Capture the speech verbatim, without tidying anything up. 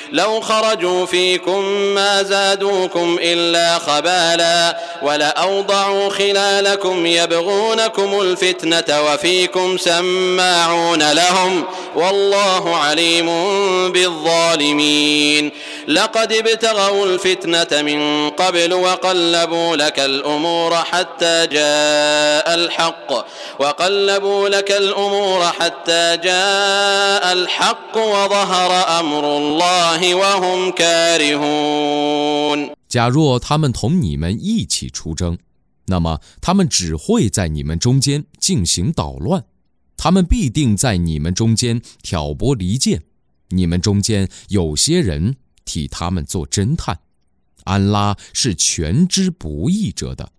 لو خرجوا فيكم ما زادوكم إلا خبالا ولأوضعوا خلالكم يبغونكم الفتنة وفيكم سماعون لهم والله عليم بالظالمين لقد ابتغوا الفتنة من قبل وقلبوا لك الأمور حتى جاء الحق وقلبوا لك الأمور حتى جاء الحق وظهر أمر الله وهم كارهون。 假若他们同你们一起出征，那么他们只会在你们中间进行捣乱，他们必定在你们中间挑拨离间，你们中间有些人替他们做侦探，安拉是全知不义者的。